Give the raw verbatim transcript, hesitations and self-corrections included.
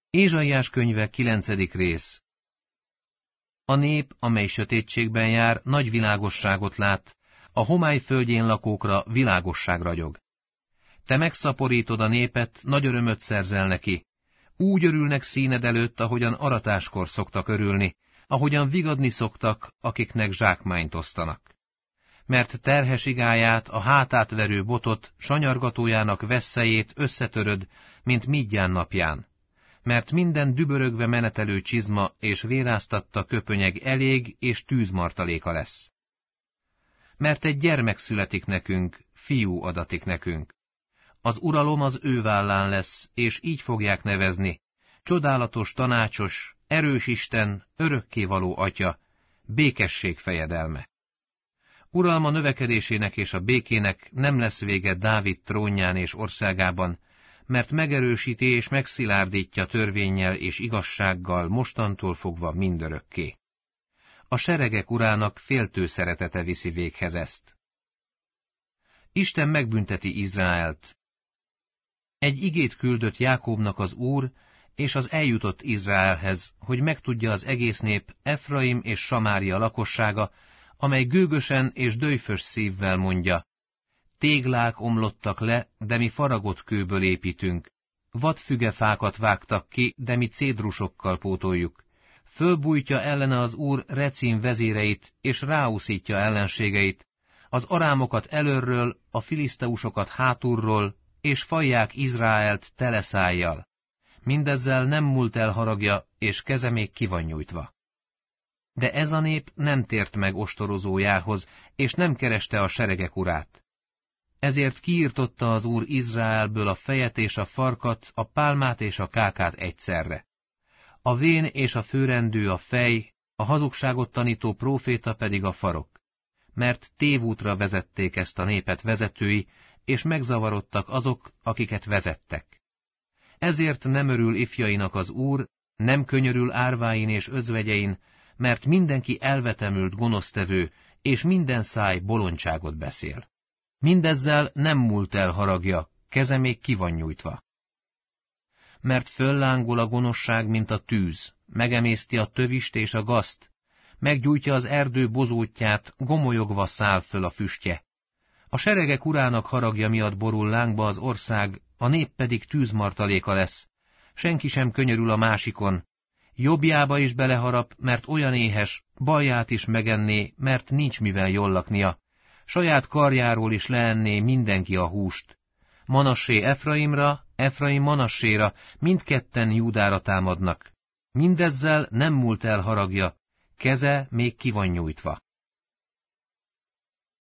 Ézsaiás könyve kilencedik rész. A nép, amely sötétségben jár, nagy világosságot lát, a homály földjén lakókra világosság ragyog. Te megszaporítod a népet, nagy örömöt szerzel neki. Úgy örülnek színed előtt, ahogyan aratáskor szoktak örülni, ahogyan vigadni szoktak, akiknek zsákmányt osztanak. Mert terhes igáját, a hátát verő botot, sanyargatójának vesszejét összetöröd, mint Midján napján. Mert minden dübörögve menetelő csizma és véráztatta köpönyeg elég és tűzmartaléka lesz. Mert egy gyermek születik nekünk, fiú adatik nekünk. Az uralom az ő vállán lesz, és így fogják nevezni: csodálatos tanácsos, erős Isten, örökkévaló Atya, békesség fejedelme. Uralma növekedésének és a békének nem lesz vége Dávid trónján és országában, mert megerősíti és megszilárdítja törvénnyel és igazsággal mostantól fogva mindörökké. A seregek urának féltő szeretete viszi véghez ezt. Isten megbünteti Izraelt. Egy igét küldött Jákóbnak az Úr, és az eljutott Izraelhez, hogy megtudja az egész nép, Efraim és Samária lakossága, amely gőgösen és döjfös szívvel mondja: téglák omlottak le, de mi faragott kőből építünk. Vadfügefákat vágtak ki, de mi cédrusokkal pótoljuk. Fölbújtja ellene az Úr Recin vezéreit, és ráúszítja ellenségeit, az arámokat elölről, a filiszteusokat hátulról, és fajják Izraelt teleszájjal. Mindezzel nem múlt el haragja, és keze még ki van nyújtva. De ez a nép nem tért meg ostorozójához, és nem kereste a seregek urát. Ezért kiirtotta az Úr Izraelből a fejet és a farkat, a pálmát és a kákát egyszerre. A vén és a főrendű a fej, a hazugságot tanító próféta pedig a farok. Mert tévútra vezették ezt a népet vezetői, és megzavarodtak azok, akiket vezettek. Ezért nem örül ifjainak az Úr, nem könyörül árváin és özvegyein, mert mindenki elvetemült gonosztevő, és minden száj bolondságot beszél. Mindezzel nem múlt el haragja, keze még ki van nyújtva. Mert föllángol a gonoszság, mint a tűz, megemészti a tövist és a gazt, meggyújtja az erdő bozótját, gomolyogva száll föl a füstje. A seregek urának haragja miatt borul lángba az ország, a nép pedig tűzmartaléka lesz. Senki sem könyörül a másikon. Jobbjába is beleharap, mert olyan éhes, balját is megenné, mert nincs mivel jól laknia. Saját karjáról is leenné mindenki a húst. Manassé Efraimra, Efraim Manasséra, mindketten Júdára támadnak. Mindezzel nem múlt el haragja, keze még ki van nyújtva.